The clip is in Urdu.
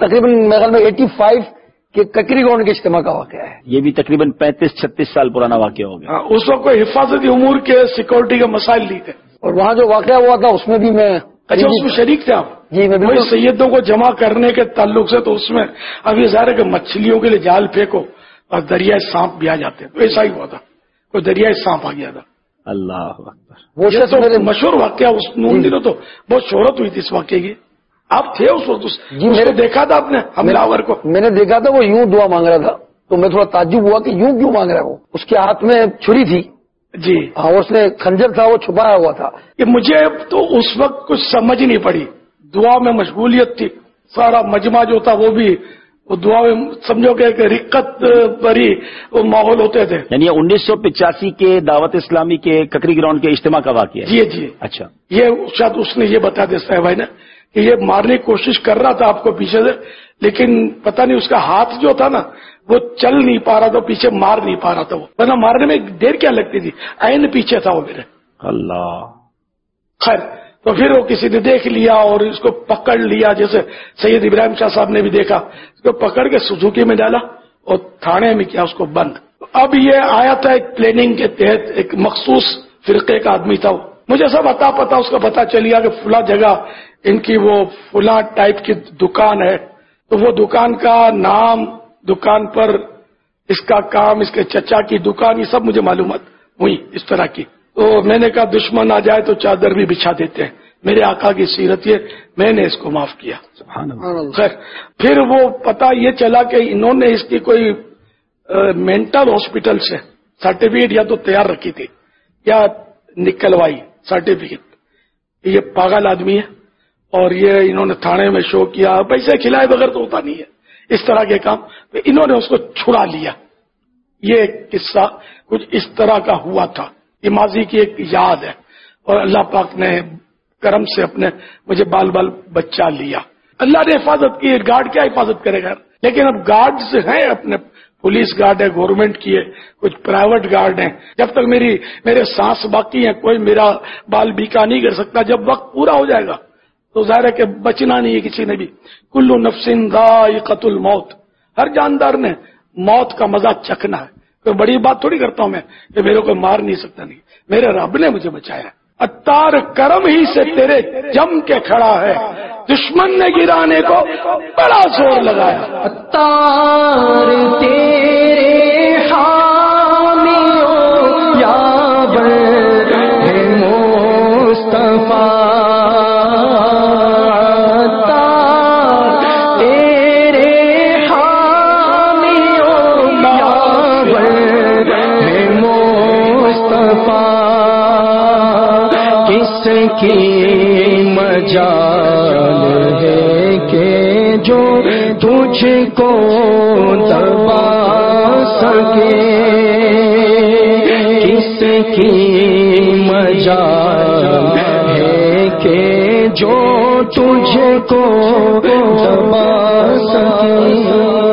تقریباً میرے خیال میں 85 کے ککری گراؤنڈ کے اجتماع کا واقعہ ہے. یہ بھی تقریباً 35-36 سال پرانا واقعہ ہو گیا. اس وقت کوئی حفاظتی امور کے سیکورٹی کے مسائل نہیں تھے. اور وہاں جو واقعہ ہوا تھا اس میں بھی میں اچھا اس میں شریک تھے آپ؟ جی میں بالکل. سیدوں کو جمع کرنے کے تعلق سے تو اس میں ابھی ظاہر ہے کہ مچھلیوں کے لیے جال پھینکو اور دریائے سانپ بھی آ جاتے ہیں، تو ایسا ہی ہوا تھا، کوئی دریائے سانپ آ گیا تھا. اللہ اکبر. وہ یہ تو مشہور واقعہ اس دنوں تو بہت شہرت ہوئی تھی اس واقعے کی. آپ تھے اس وقت؟ جی میں نے دیکھا تھا آپ نے حملہ کو؟ میں نے دیکھا تھا، وہ یوں دعا مانگ رہا تھا تو میں تھوڑا تعجب ہوا کہ یوں کیوں مانگ رہا ہے. وہ اس کے ہاتھ میں چھری تھی. جی ہاں اس نے خنجر تھا وہ چھپایا ہوا تھا. کہ مجھے تو اس وقت کچھ سمجھ نہیں پڑی، دعا میں مشغولیت تھی، سارا مجمع جو تھا وہ بھی وہ دعا میں سمجھو کہ ایک رقت بری وہ ماحول ہوتے تھے. یعنی 1985 کے دعوت اسلامی کے ککری گراؤنڈ کے اجتماع کا واقعہ ہے. جی جی. اچھا یہ شاید اس نے یہ بتا دیا صاحب بھائی نے کہ یہ مارنے کی کوشش کر رہا تھا آپ کو پیچھے سے، لیکن پتہ نہیں اس کا ہاتھ جو تھا نا وہ چل نہیں پا رہا تھا، پیچھے مار نہیں پا رہا تھا. وہ ورنہ مارنے میں دیر کیا لگتی تھی، عین پیچھے تھا وہ میرے. اللہ. خیر تو پھر وہ کسی نے دیکھ لیا اور اس کو پکڑ لیا، جیسے سید ابراہیم شاہ صاحب نے بھی دیکھا، اس کو پکڑ کے سوزوکی میں ڈالا اور تھانے میں کیا اس کو بند. اب یہ آیا تھا ایک پلاننگ کے تحت، ایک مخصوص فرقے کا آدمی تھا وہ. مجھے سب پتا اس کا پتا چلیا کہ فلاں جگہ ان کی وہ فلاں ٹائپ کی دکان ہے، تو وہ دکان کا نام، دکان پر اس کا کام، اس کے چچا کی دکان، یہ سب مجھے معلومات ہوئی اس طرح کی. تو میں نے کہا دشمن آ جائے تو چادر بھی بچھا دیتے ہیں. میرے آقا کی سیرت یہ، میں نے اس کو معاف کیا. سبحان اللہ. خیر پھر وہ پتا یہ چلا کہ انہوں نے اس کی کوئی مینٹل ہاسپٹل سے سرٹیفکیٹ یا تو تیار رکھی تھی یا نکلوائی سرٹیفکیٹ. یہ پاگل آدمی ہے اور یہ انہوں نے تھانے میں شو کیا، پیسے کھلائے بغیر تو ہوتا نہیں ہے اس طرح کے کام. تو انہوں نے اس کو چھڑا لیا. یہ قصہ کچھ اس طرح کا ہوا تھا. یہ ماضی کی ایک یاد ہے اور اللہ پاک نے کرم سے اپنے مجھے بال بچہ لیا. اللہ نے حفاظت کی. گارڈ کیا حفاظت کرے گا؟ لیکن اب گارڈز ہیں اپنے، پولیس گارڈ ہے، گورنمنٹ کی ہے، کچھ پرائیویٹ گارڈ ہیں. جب تک میرے سانس باقی ہیں کوئی میرا بال بیکا نہیں کر سکتا. جب وقت پورا ہو جائے گا تو ظاہر ہے کہ بچنا نہیں ہے کسی نے بھی. کل نفس ذائقۃ الموت، ہر جاندار نے موت کا مزہ چکھنا ہے. کوئی بڑی بات تھوڑی کرتا ہوں میں کہ میرے کو مار نہیں سکتا، نہیں، میرے رب نے مجھے بچایا. اتار کرم ہی سے تیرے جم کے کھڑا ہے، دشمن نے گرانے کو بڑا زور لگایا. اتار تیرے حامیوں یاور ہے مصطفیٰ، کی مجال ہے کہ جو تجھ کو دبا سکے، کس کی مجال ہے کہ جو تجھ کو دبا سکے.